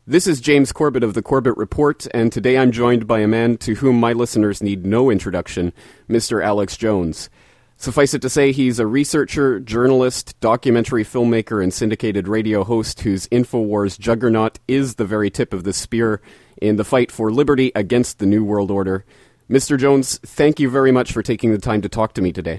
This is James Corbett of the Corbett Report, and today I'm joined by a man to whom my listeners need no introduction, Mr. Alex Jones. Suffice it to say, he's a researcher, journalist, documentary filmmaker, and syndicated radio host whose InfoWars juggernaut is the very tip of the spear in the fight for liberty against the New World Order. Mr. Jones, thank you very much for taking the time to talk to me today.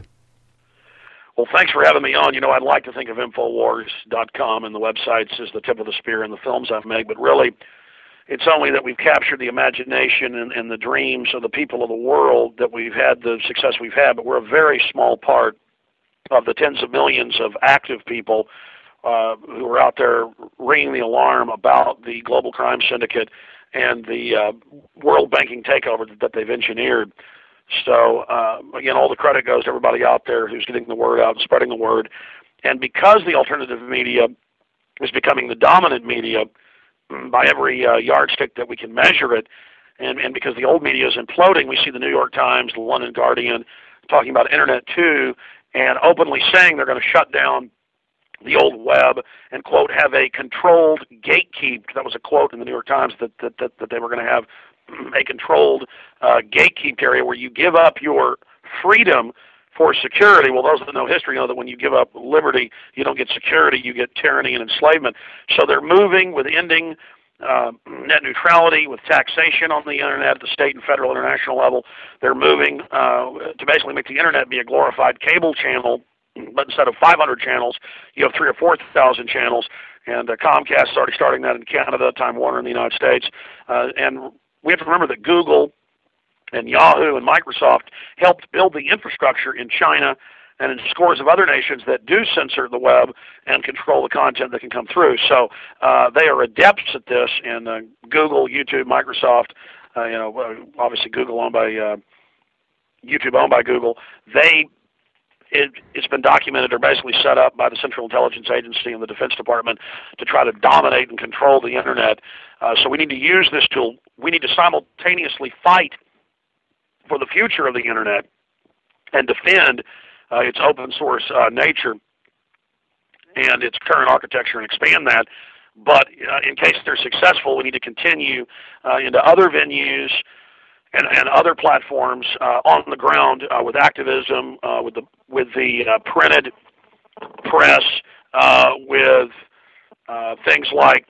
Well, thanks for having me on. You know, I'd like to think of Infowars.com and the websites as the tip of the spear in the films I've made, but really it's only that we've captured the imagination and the dreams of the people of the world that we've had the success we've had, but we're a very small part of the tens of millions of active people who are out there ringing the alarm about the global crime syndicate and the world banking takeover that they've engineered. So, again, all the credit goes to everybody out there who's getting the word out and spreading the word. And because the alternative media is becoming the dominant media by every yardstick that we can measure it, and because the old media is imploding, we see the New York Times, the London Guardian talking about Internet 2 and openly saying they're going to shut down the old web and, quote, have a controlled gatekeep. That was a quote in the New York Times that they were going to have a controlled gatekeep area where you give up your freedom for security. Well, those that know history know that when you give up liberty, you don't get security, you get tyranny and enslavement. So they're moving with ending net neutrality, with taxation on the Internet at the state and federal international level. They're moving to basically make the Internet be a glorified cable channel, but instead of 500 channels, you have 3,000 or 4,000 channels. And Comcast is already starting that in Canada, Time Warner in the United States. And we have to remember that Google and Yahoo and Microsoft helped build the infrastructure in China and in scores of other nations that do censor the web and control the content that can come through. So they are adepts at this, and Google, YouTube, Microsoft, obviously Google owned by YouTube owned by Google, it's been documented, they're basically set up by the Central Intelligence Agency and the Defense Department to try to dominate and control the Internet. So we need to use this tool. We need to simultaneously fight for the future of the Internet and defend its open source nature and its current architecture and expand that. But in case they're successful, we need to continue into other venues and other platforms on the ground with activism, with the printed press, with things like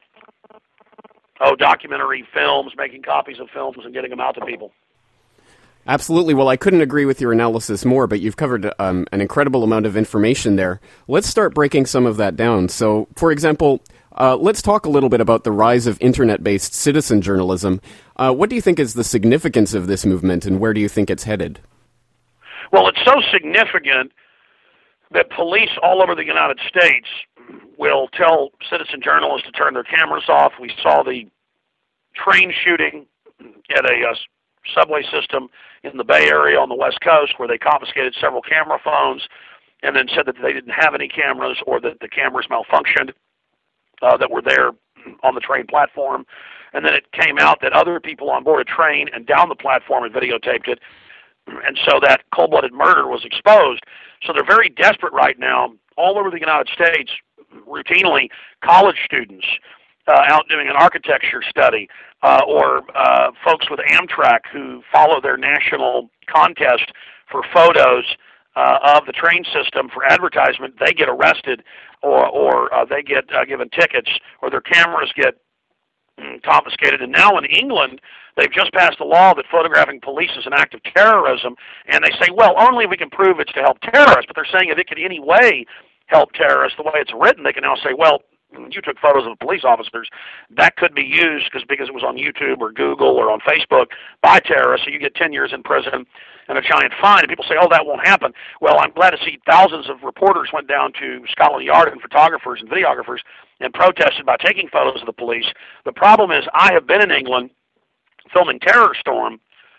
documentary films, making copies of films and getting them out to people. Absolutely. Well, I couldn't agree with your analysis more, but you've covered an incredible amount of information there. Let's start breaking some of that down. So, for example, let's talk a little bit about the rise of Internet-based citizen journalism. What do you think is the significance of this movement, and where do you think it's headed? Well, it's so significant that police all over the United States will tell citizen journalists to turn their cameras off. We saw the train shooting at a subway system in the Bay Area on the West Coast where they confiscated several camera phones and then said that they didn't have any cameras or that the cameras malfunctioned that were there on the train platform. And then it came out that other people on board a train and down the platform had videotaped it. And so that cold-blooded murder was exposed. So they're very desperate right now, all over the United States, routinely, college students out doing an architecture study, or folks with Amtrak who follow their national contest for photos of the train system for advertisement. They get arrested, or they get given tickets, or their cameras get confiscated. And now in England, they've just passed a law that photographing police is an act of terrorism, and they say, well, only if we can prove it's to help terrorists. But they're saying if it could in any way help terrorists, the way it's written, they can now say, well, you took photos of police officers. That could be used because it was on YouTube or Google or on Facebook by terrorists, so you get 10 years in prison and a giant fine. And people say, oh, that won't happen. Well, I'm glad to see thousands of reporters went down to Scotland Yard and photographers and videographers and protested by taking photos of the police. The problem is I have been in England filming Terror Storm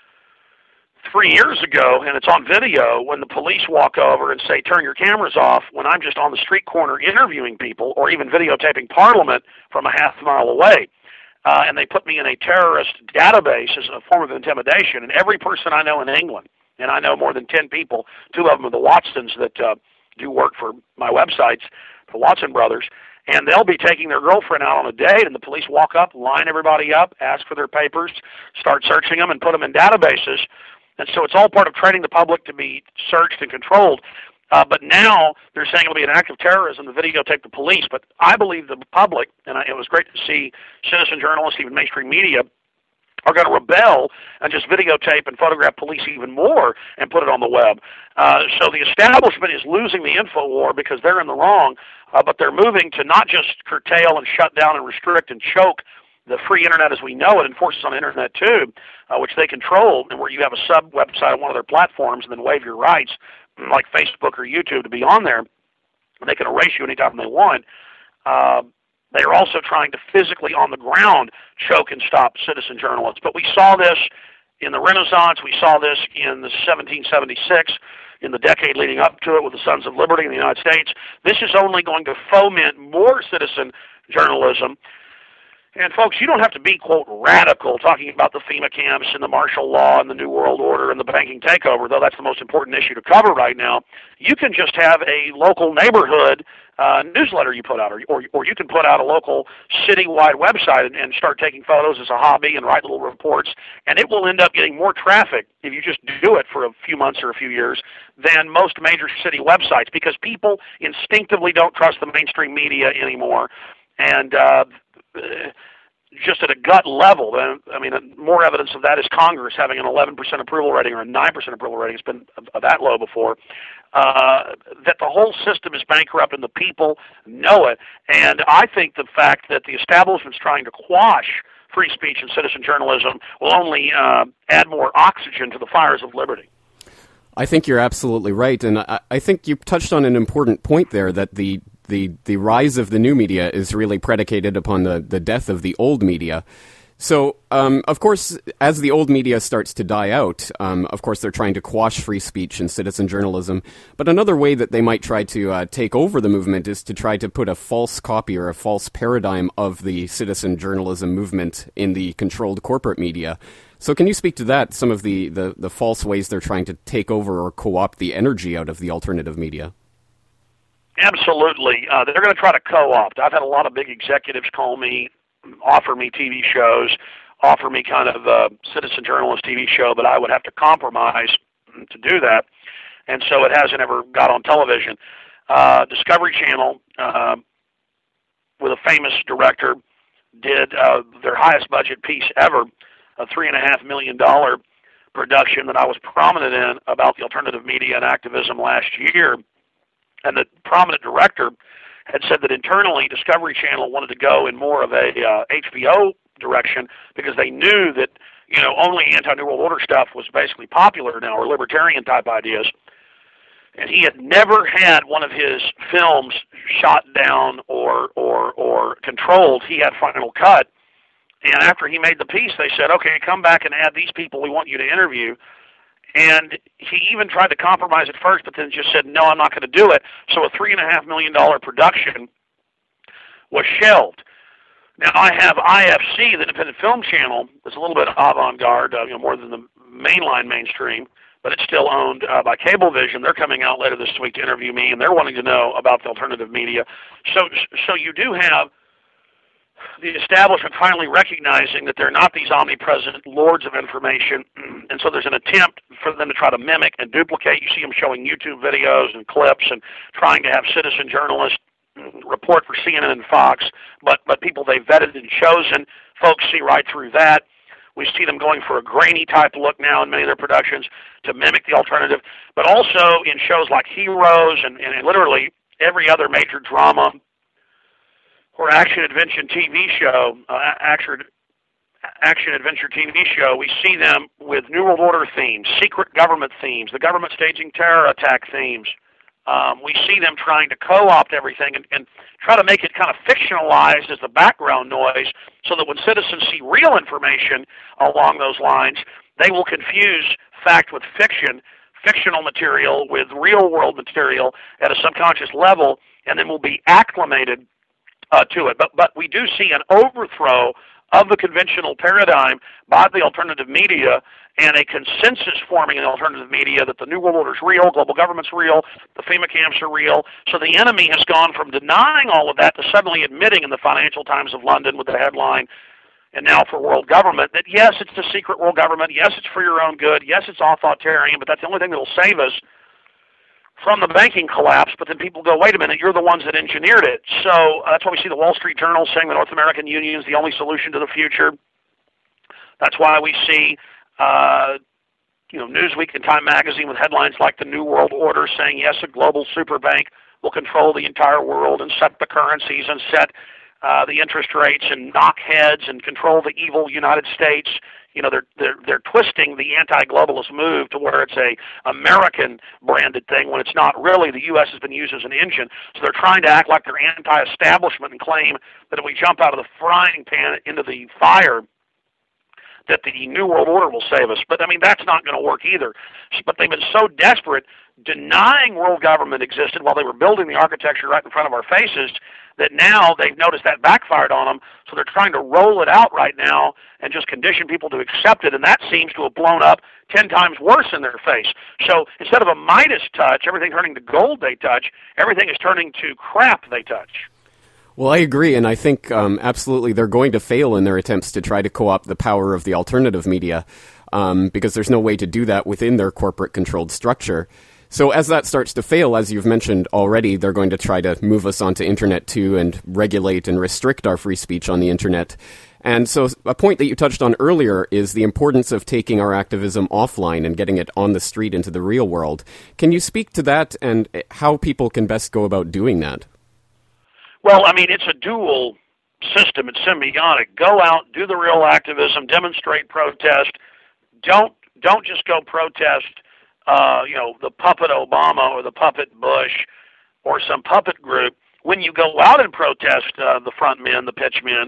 3 years ago, and it's on video, when the police walk over and say, turn your cameras off, when I'm just on the street corner interviewing people or even videotaping Parliament from a half mile away. And they put me in a terrorist database as a form of intimidation. And every person I know in England, and I know more than 10 people, 2 of them are the Watsons that do work for my websites, the Watson brothers, and they'll be taking their girlfriend out on a date, and the police walk up, line everybody up, ask for their papers, start searching them, and put them in databases. And so it's all part of training the public to be searched and controlled. But now they're saying it'll be an act of terrorism to videotape the police. But I believe the public, and it was great to see citizen journalists, even mainstream media, are going to rebel and just videotape and photograph police even more and put it on the web. So the establishment is losing the info war because they're in the wrong, but they're moving to not just curtail and shut down and restrict and choke the free internet as we know it, and forces on the internet too, which they control, and where you have a sub-website on one of their platforms and then waive your rights, like Facebook or YouTube, to be on there. They can erase you anytime they want. They are also trying to physically, on the ground, choke and stop citizen journalists. But we saw this in the Renaissance. We saw this in the 1776, in the decade leading up to it with the Sons of Liberty in the United States. This is only going to foment more citizen journalism. And folks, you don't have to be, quote, radical, talking about the FEMA camps and the martial law and the New World Order and the banking takeover, though that's the most important issue to cover right now. You can just have a local neighborhood newsletter you put out, or you can put out a local citywide website and start taking photos as a hobby and write little reports, and it will end up getting more traffic if you just do it for a few months or a few years than most major city websites, because people instinctively don't trust the mainstream media anymore. And just at a gut level, I mean, more evidence of that is Congress having an 11% approval rating or a 9% approval rating. It's been that low before. That the whole system is bankrupt and the people know it. And I think the fact that the establishment's trying to quash free speech and citizen journalism will only add more oxygen to the fires of liberty. I think you're absolutely right, and I think you touched on an important point there, that the rise of the new media is really predicated upon the death of the old media. So, of course, as the old media starts to die out, of course, they're trying to quash free speech and citizen journalism. But another way that they might try to take over the movement is to try to put a false copy or a false paradigm of the citizen journalism movement in the controlled corporate media. So can you speak to that, some of the false ways they're trying to take over or co-opt the energy out of the alternative media? Absolutely. They're going to try to co-opt. I've had a lot of big executives call me, offer me TV shows, offer me kind of a citizen journalist TV show, but I would have to compromise to do that. And so it hasn't ever got on television. Discovery Channel, with a famous director, did their highest budget piece ever, a $3.5 million production that I was prominent in about the alternative media and activism last year. And the prominent director had said that internally Discovery Channel wanted to go in more of a HBO direction because they knew that, you know, only anti-New World Order stuff was basically popular now, or libertarian type ideas. And he had never had one of his films shot down or controlled. He had Final Cut. And after he made the piece, they said, okay, come back and add these people we want you to interview. And he even tried to compromise at first, but then just said, no, I'm not going to do it. So a $3.5 million production was shelved. Now, I have IFC, the Independent Film Channel. It's a little bit avant-garde, more than the mainline mainstream, but it's still owned by Cablevision. They're coming out later this week to interview me, and they're wanting to know about the alternative media. So you do have the establishment finally recognizing that they're not these omnipresent lords of information, and so there's an attempt for them to try to mimic and duplicate. You see them showing YouTube videos and clips and trying to have citizen journalists report for CNN and Fox, but people they've vetted and chosen, folks see right through that. We see them going for a grainy type look now in many of their productions to mimic the alternative, but also in shows like Heroes and literally every other major drama or action-adventure TV show, action-adventure TV show, we see them with New World Order themes, secret government themes, the government staging terror attack themes. We see them trying to co-opt everything and try to make it kind of fictionalized as the background noise so that when citizens see real information along those lines, they will confuse fact with fiction, fictional material with real-world material at a subconscious level, and then will be acclimated to it. But we do see an overthrow of the conventional paradigm by the alternative media, and a consensus forming in the alternative media that the New World Order is real, global government's real, the FEMA camps are real. So the enemy has gone from denying all of that to suddenly admitting in the Financial Times of London with the headline, and now for world government, that yes, it's the secret world government, yes, it's for your own good, yes, it's authoritarian, but that's the only thing that will save us from the banking collapse. But then people go, wait a minute, you're the ones that engineered it. So that's why we see the Wall Street Journal saying the North American Union is the only solution to the future. That's why we see Newsweek and Time Magazine with headlines like the New World Order saying, yes, a global super bank will control the entire world and set the currencies and set the interest rates and knock heads and control the evil United States. They're twisting the anti-globalist move to where it's a American branded thing when it's not really. The U.S. has been used as an engine. So they're trying to act like they're anti-establishment and claim that if we jump out of the frying pan into the fire, that the New World Order will save us. But, I mean, that's not going to work either. But they've been so desperate, denying world government existed while they were building the architecture right in front of our faces, that now they've noticed that backfired on them, so they're trying to roll it out right now and just condition people to accept it, and that seems to have blown up 10 times worse in their face. So instead of a Midas touch, everything turning to gold they touch, everything is turning to crap they touch. Well, I agree, and I think absolutely they're going to fail in their attempts to try to co-opt the power of the alternative media, because there's no way to do that within their corporate-controlled structure. So as that starts to fail, as you've mentioned already, they're going to try to move us onto Internet too and regulate and restrict our free speech on the Internet. And so a point that you touched on earlier is the importance of taking our activism offline and getting it on the street into the real world. Can you speak to that and how people can best go about doing that? Well, I mean, it's a dual system. It's symbiotic. Go out, do the real activism, demonstrate, protest. Don't just go protest the puppet Obama or the puppet Bush or some puppet group. When you go out and protest the front men, the pitch men,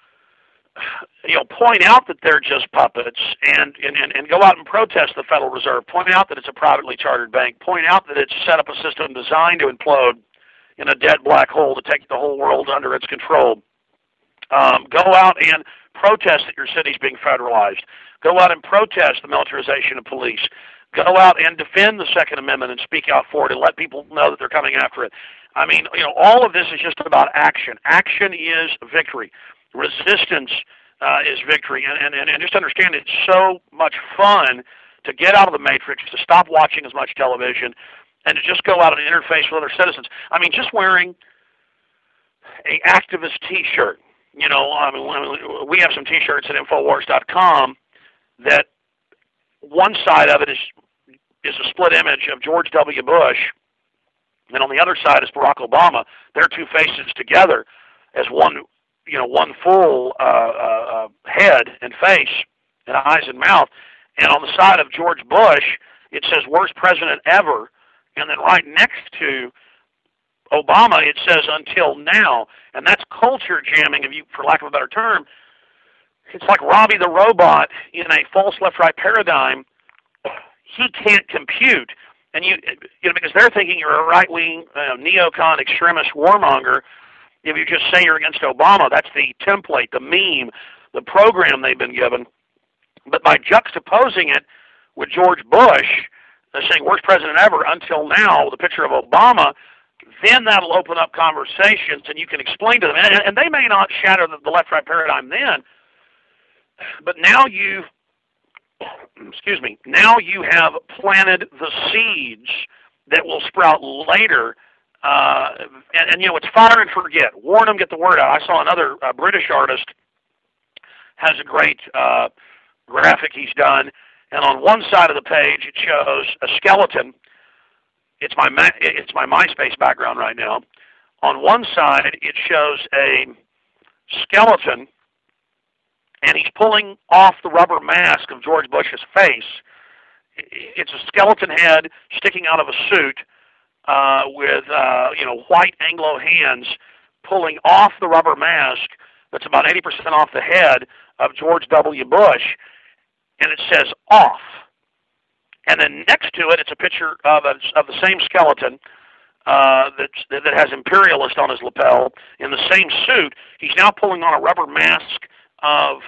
point out that they're just puppets and go out and protest the Federal Reserve. Point out that it's a privately chartered bank. Point out that it's set up a system designed to implode in a dead black hole to take the whole world under its control. Go out and protest that your city's being federalized. Go out and protest the militarization of police. Go out and defend the Second Amendment and speak out for it and let people know that they're coming after it. I mean, all of this is just about action. Action is victory. Resistance is victory. And just understand it's so much fun to get out of the matrix, to stop watching as much television, and to just go out and interface with other citizens. I mean, just wearing an activist T-shirt. We have some T-shirts at Infowars.com that one side of it is a split image of George W. Bush, and on the other side is Barack Obama. Their two faces together as one full head and face and eyes and mouth. And on the side of George Bush, it says "Worst President Ever," and then right next to Obama, it says "Until Now," and that's culture jamming, for lack of a better term. It's like Robbie the Robot in a false left-right paradigm. He can't compute, and because they're thinking you're a right-wing neocon extremist warmonger. If you just say you're against Obama, that's the template, the meme, the program they've been given. But by juxtaposing it with George Bush, saying "Worst President Ever," "Until Now," with a picture of Obama, then that'll open up conversations, and you can explain to them. And they may not shatter the left-right paradigm then, but now you have planted the seeds that will sprout later. It's fire and forget. Warn them, get the word out. I saw another British artist has a great graphic he's done, and on one side of the page it shows a skeleton. It's my MySpace background right now. On one side it shows a skeleton, and he's pulling off the rubber mask of George Bush's face. It's a skeleton head sticking out of a suit with white Anglo hands pulling off the rubber mask that's about 80% off the head of George W. Bush, and it says "off." And then next to it, it's a picture of the same skeleton that has imperialist on his lapel in the same suit. He's now pulling on a rubber mask of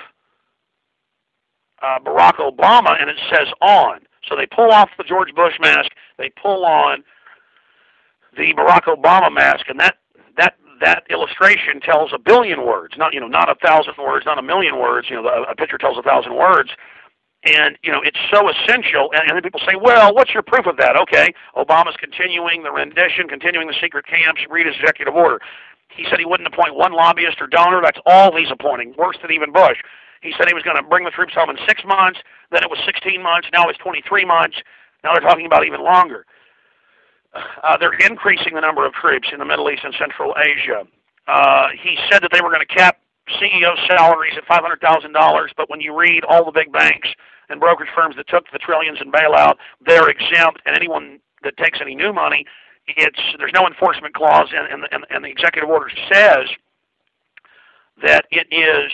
Barack Obama, and it says on. So they pull off the George Bush mask, they pull on the Barack Obama mask, and that illustration tells 1 billion words, not 1,000 words, not 1,000,000 words. A picture tells 1,000 words, and it's so essential. And then people say, well, what's your proof of that? Okay, Obama's continuing the rendition, continuing the secret camps. Read his executive order. He said he wouldn't appoint one lobbyist or donor. That's all he's appointing. Worse than even Bush. He said he was going to bring the troops home in 6 months. Then it was 16 months. Now it's 23 months. Now they're talking about even longer. They're increasing the number of troops in the Middle East and Central Asia. He said that they were going to cap CEO salaries at $500,000, but when you read all the big banks and brokerage firms that took the trillions in bailout, they're exempt, and anyone that takes any new money, there's no enforcement clause, and the executive order says that it is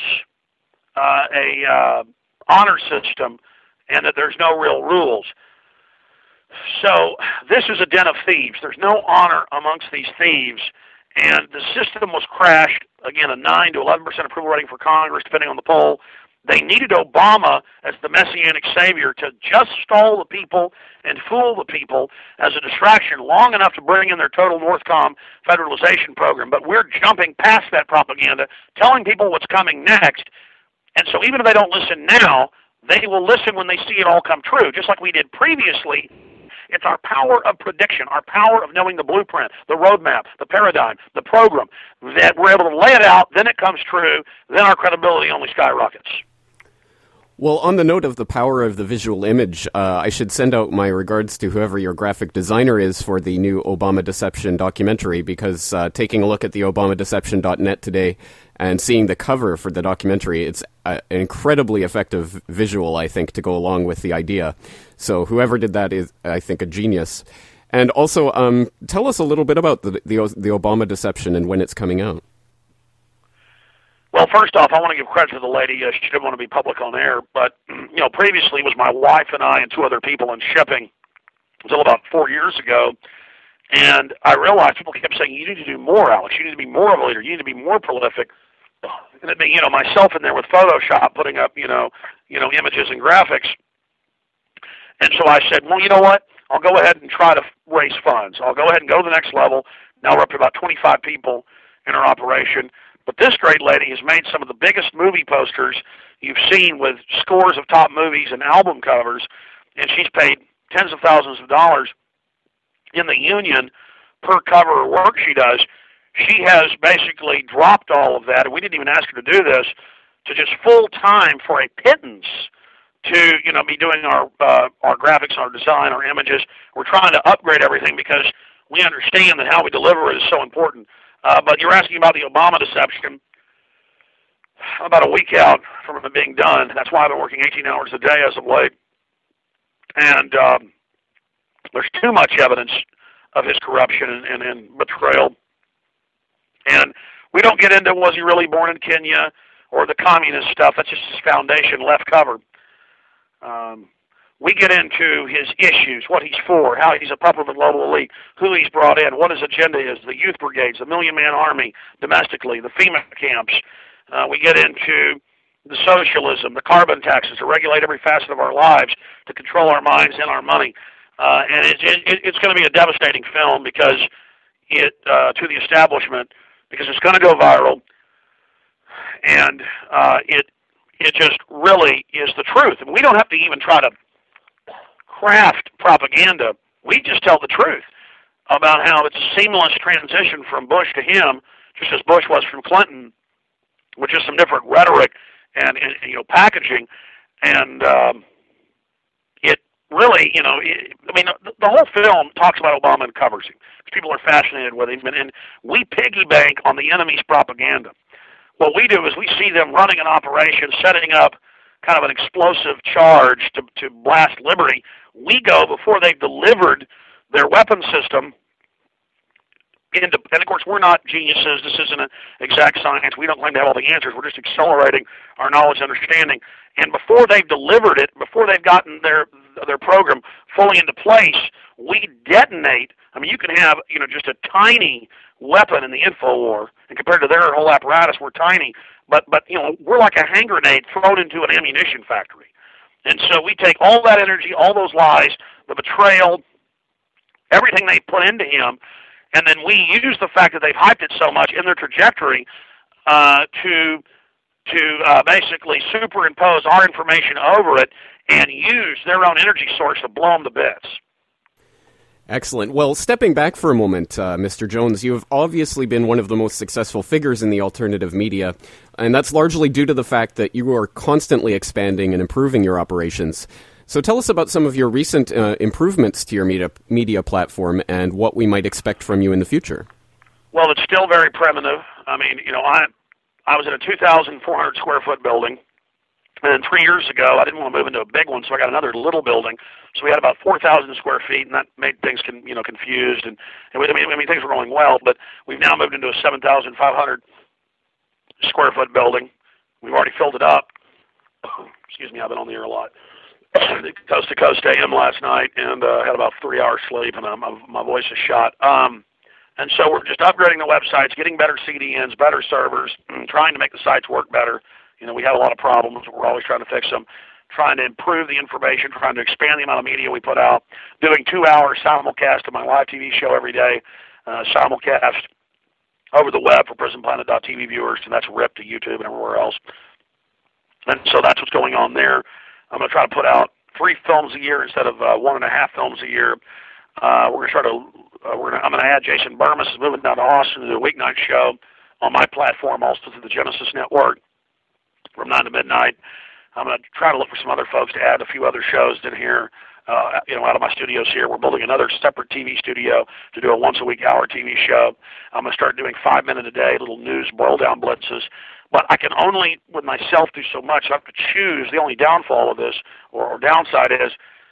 a honor system and that there's no real rules. So this is a den of thieves. There's no honor amongst these thieves, and the system was crashed. Again, a 9 to 11% approval rating for Congress, depending on the poll. They needed Obama as the messianic savior to just stall the people and fool the people as a distraction long enough to bring in their total Northcom federalization program. But we're jumping past that propaganda, telling people what's coming next. And so even if they don't listen now, they will listen when they see it all come true, just like we did previously. It's our power of prediction, our power of knowing the blueprint, the roadmap, the paradigm, the program, that we're able to lay it out, then it comes true, then our credibility only skyrockets. Well, on the note of the power of the visual image, I should send out my regards to whoever your graphic designer is for the new Obama Deception documentary, because taking a look at the ObamaDeception.net today and seeing the cover for the documentary, it's an incredibly effective visual, I think, to go along with the idea. So whoever did that is, I think, a genius. And also, tell us a little bit about the Obama Deception and when it's coming out. Well, first off, I want to give credit to the lady. She didn't want to be public on air, but previously it was my wife and I and 2 other people in shipping until about 4 years ago. And I realized people kept saying, you need to do more, Alex. You need to be more of a leader. You need to be more prolific. And it being, myself in there with Photoshop, putting up, images and graphics. And so I said, well, you know what? I'll go ahead and try to raise funds. I'll go ahead and go to the next level. Now we're up to about 25 people in our operation. But this great lady has made some of the biggest movie posters you've seen, with scores of top movies and album covers, and she's paid tens of thousands of dollars in the union per cover of work she does. She has basically dropped all of that, and we didn't even ask her to do this, to just full time for a pittance to be doing our graphics, our design, our images. We're trying to upgrade everything because we understand that how we deliver it is so important. But you're asking about the Obama Deception. About a week out from it being done. That's why I've been working 18 hours a day as of late. And there's too much evidence of his corruption and betrayal. And we don't get into was he really born in Kenya or the communist stuff. That's just his foundation left cover. We get into his issues, what he's for, how he's a Republican global elite, who he's brought in, what his agenda is, the youth brigades, the million-man army domestically, the FEMA camps. We get into the socialism, the carbon taxes to regulate every facet of our lives, to control our minds and our money. And it's going to be a devastating film because to the establishment, because it's going to go viral, and it just really is the truth. And we don't have to even try to craft propaganda. We just tell the truth about how it's a seamless transition from Bush to him, just as Bush was from Clinton, with just some different rhetoric and packaging. And it really, the whole film talks about Obama and covers him. People are fascinated with him, and we piggy bank on the enemy's propaganda. What we do is we see them running an operation, setting up kind of an explosive charge to blast liberty. We go before they've delivered their weapon system. And of course, we're not geniuses. This isn't an exact science. We don't claim to have all the answers. We're just accelerating our knowledge and understanding. And before they've delivered it, before they've gotten their program fully into place, we detonate. I mean, you can have just a tiny weapon in the info war, and compared to their whole apparatus, we're tiny. But we're like a hand grenade thrown into an ammunition factory. And so we take all that energy, all those lies, the betrayal, everything they put into him, and then we use the fact that they've hyped it so much in their trajectory to basically superimpose our information over it and use their own energy source to blow them to bits. Excellent. Well, stepping back for a moment, Mr. Jones, you have obviously been one of the most successful figures in the alternative media, and that's largely due to the fact that you are constantly expanding and improving your operations. So tell us about some of your recent improvements to your media platform and what we might expect from you in the future. Well, it's still very primitive. I mean, I was in a 2,400 square foot building, and then 3 years ago, I didn't want to move into a big one, so I got another little building. So we had about 4,000 square feet, and that made things confused. And things were going well, but we've now moved into a 7,500 square foot building. We've already filled it up. Excuse me, I've been on the air a lot. Coast to Coast AM last night, and had about 3 hours sleep, and my voice is shot. And so we're just upgrading the websites, getting better CDNs, better servers, trying to make the sites work better. We had a lot of problems. We're always trying to fix them, trying to improve the information, trying to expand the amount of media we put out, doing 2 hours simulcast of my live TV show every day, simulcast over the web for PrisonPlanet.tv viewers, and that's ripped to YouTube and everywhere else. And so that's what's going on there. I'm going to try to put out 3 films a year instead of 1.5 films a year. I'm going to add Jason Burmis is moving down to Austin to do a weeknight show on my platform, also through the Genesis Network, from 9 to midnight. I'm going to try to look for some other folks to add a few other shows in here, out of my studios here. We're building another separate TV studio to do a once-a-week hour TV show. I'm going to start doing 5-minute a day little news boil-down blitzes. But I can only, with myself, do so much. I have to choose. The only downfall of this, or downside, is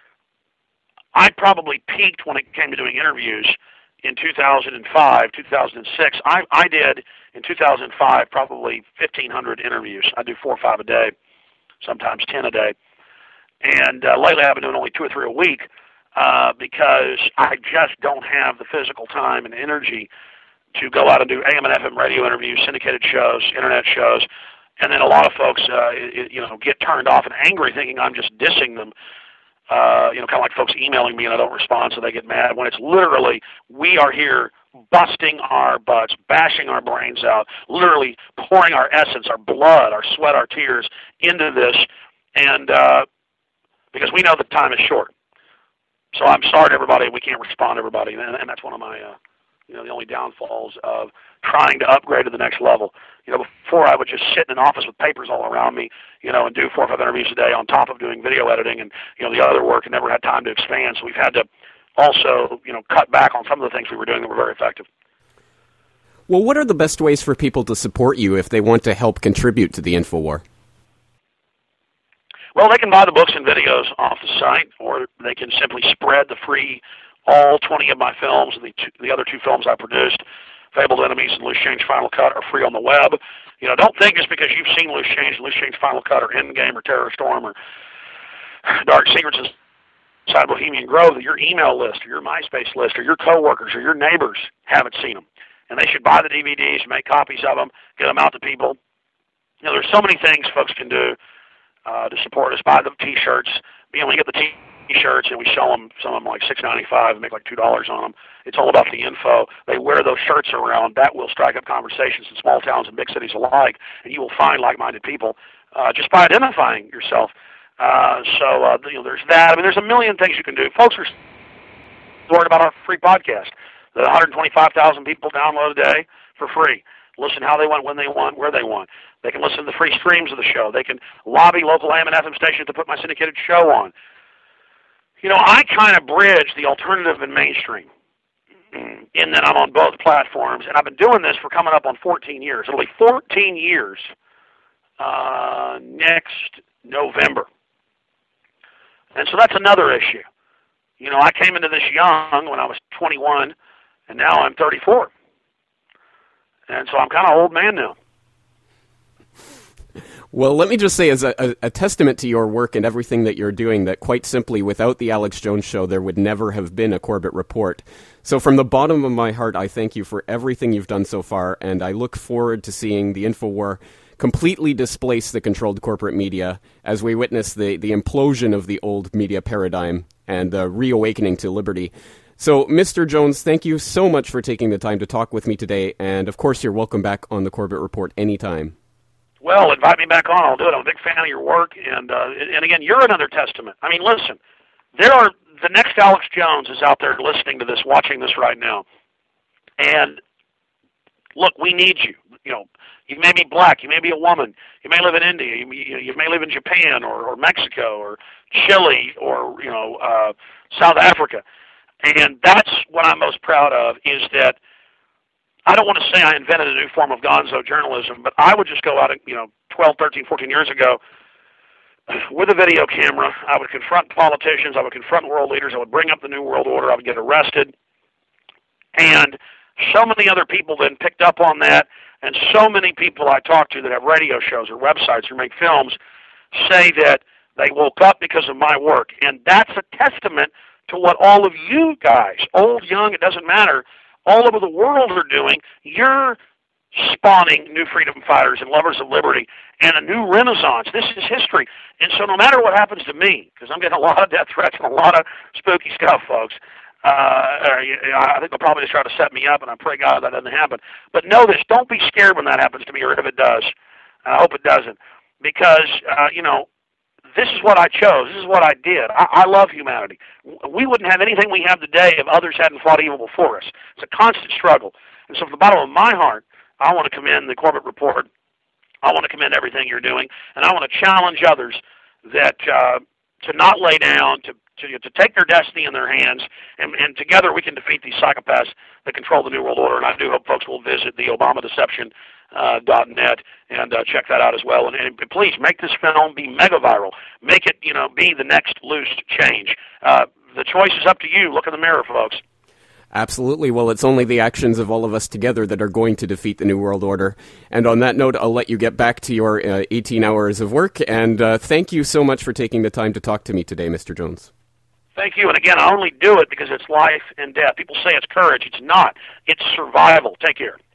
I probably peaked when it came to doing interviews in 2005, 2006. I did, in 2005, probably 1,500 interviews. I do 4 or 5 a day, sometimes 10 a day. And lately I've been doing only 2 or 3 a week because I just don't have the physical time and energy to go out and do AM and FM radio interviews, syndicated shows, internet shows. And then a lot of folks, get turned off and angry thinking I'm just dissing them. Kind of like folks emailing me and I don't respond, so they get mad, when it's literally, we are here busting our butts, bashing our brains out, literally pouring our essence, our blood, our sweat, our tears into this, and because we know the time is short. So I'm sorry to everybody, we can't respond to everybody, and that's one of my, the only downfalls of trying to upgrade to the next level. Before I would just sit in an office with papers all around me, and do 4 or 5 interviews a day on top of doing video editing and, the other work, and never had time to expand. So we've had to also, cut back on some of the things we were doing that were very effective. Well, what are the best ways for people to support you if they want to help contribute to the InfoWar? Well, they can buy the books and videos off the site, or they can simply spread the free, all 20 of my films, and the other 2 films I produced, Fabled Enemies and Loose Change Final Cut, are free on the web. Don't think just because you've seen Loose Change Final Cut, or Endgame, or Terror Storm, or Dark Secrets Inside Bohemian Grove, that your email list, or your MySpace list, or your coworkers, or your neighbors haven't seen them. And they should buy the DVDs, make copies of them, get them out to people. There's so many things folks can do to support us. Buy the T-shirts. We get the T-shirts, and we sell them, some of them like $6.95, and make like $2 on them. It's all about the info. They wear those shirts around. That will strike up conversations in small towns and big cities alike, and you will find like-minded people just by identifying yourself. There's that. There's a million things you can do. Folks are worried about our free podcast that 125,000 people download a day for free. Listen how they want, when they want, where they want. They can listen to the free streams of the show. They can lobby local AM and FM stations to put my syndicated show on. I kind of bridge the alternative and mainstream in that I'm on both platforms, and I've been doing this for coming up on 14 years. It'll be 14 years next November. And so that's another issue. I came into this young when I was 21, and now I'm 34. And so I'm kind of old man now. Well, let me just say, as a testament to your work and everything that you're doing, that quite simply, without the Alex Jones Show, there would never have been a Corbett Report. So from the bottom of my heart, I thank you for everything you've done so far, and I look forward to seeing the InfoWar completely displace the controlled corporate media as we witness the implosion of the old media paradigm and the reawakening to liberty. So, Mr. Jones, thank you so much for taking the time to talk with me today, and of course you're welcome back on the Corbett Report anytime. Well, invite me back on. I'll do it. I'm a big fan of your work, and again, you're another testament. I mean, listen, the next Alex Jones is out there listening to this, watching this right now, and look, we need you. You know, you may be black, you may be a woman, you may live in India, you may live in Japan or Mexico or Chile or South Africa. And that's what I'm most proud of, is that I don't want to say I invented a new form of gonzo journalism, but I would just go out, 12, 13, 14 years ago with a video camera. I would confront politicians. I would confront world leaders. I would bring up the New World Order. I would get arrested. And so many other people then picked up on that, and so many people I talk to that have radio shows or websites or make films say that they woke up because of my work. And that's a testament to what all of you guys, old, young, it doesn't matter, all over the world are doing. You're spawning new freedom fighters and lovers of liberty and a new renaissance. This is history. And so no matter what happens to me, because I'm getting a lot of death threats and a lot of spooky stuff, folks, I think they'll probably just try to set me up, and I pray God that doesn't happen. But know this, don't be scared when that happens to me, or if it does. And I hope it doesn't. Because, this is what I chose. This is what I did. I love humanity. We wouldn't have anything we have today if others hadn't fought evil before us. It's a constant struggle. And so from the bottom of my heart, I want to commend the Corbett Report. I want to commend everything you're doing. And I want to challenge others that to not lay down, to take their destiny in their hands, and together we can defeat these psychopaths that control the New World Order. And I do hope folks will visit the ObamaDeception.net and check that out as well. And please make this film be mega viral. Make it, be the next loose change. The choice is up to you. Look in the mirror, folks. Absolutely. Well, it's only the actions of all of us together that are going to defeat the New World Order. And on that note, I'll let you get back to your 18 hours of work. And thank you so much for taking the time to talk to me today, Mr. Jones. Thank you. And again, I only do it because it's life and death. People say it's courage. It's not. It's survival. Take care.